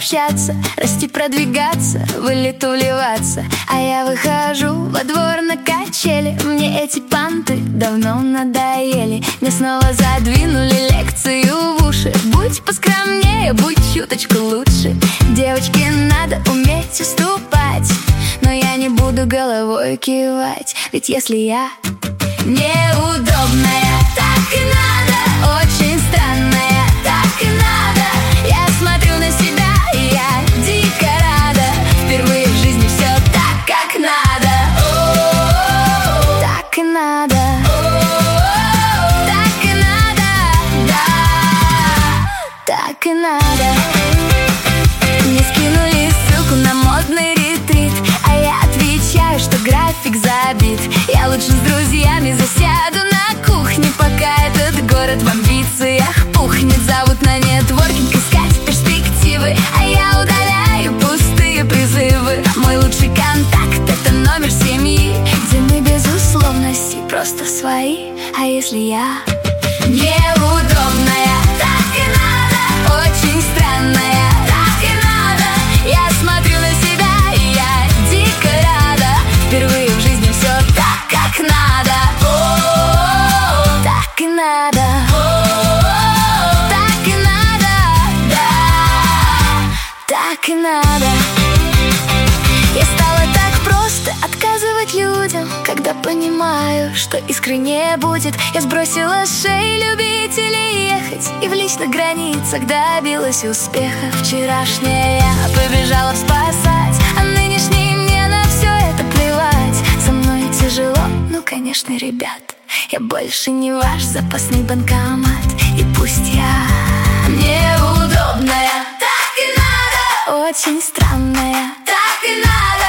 общаться, расти, продвигаться, в элиту вливаться. А я выхожу во двор на качели. Мне эти панты давно надоели. Мне снова задвинули лекцию в уши: будь поскромнее, будь чуточку лучше. Девочке надо уметь уступать, но я не буду головой кивать. Ведь если я неудобная, так и надо. Очень странная, так и надо. Я смотрю на себя, и я дико рада. Впервые в жизни все так, как надо. Так и надо. Так и надо. Да, так и надо. Мне скинули ссылку на модный ретрит, а я отвечаю, что график забит. Я лучше с друзьями засяду на кухне, пока этот город в амбициях пухнет. Зовут на нетворкинг искать перспективы, а я удаляю пустые призывы. Мой лучший контакт — это номер семьи, где мы без условностей просто свои. А если я неудобная, так и надо. Очень странная, так и надо. Я смотрю на себя, и я дико рада. Впервые в жизни все так, как надо. Так и надо. Так и надо. Да, так и надо. Я стала так просто отказывать людям, когда понимаю, что искренне будет. Я сбросила с шеи любителей ехать и в личных границах добилась успеха. Вчерашняя я побежала спасать, а нынешней мне на все это плевать. Со мной тяжело, ну конечно, ребят, я больше не ваш запасной банкомат. И пусть я неудобная, так и надо. Очень странная, так и надо.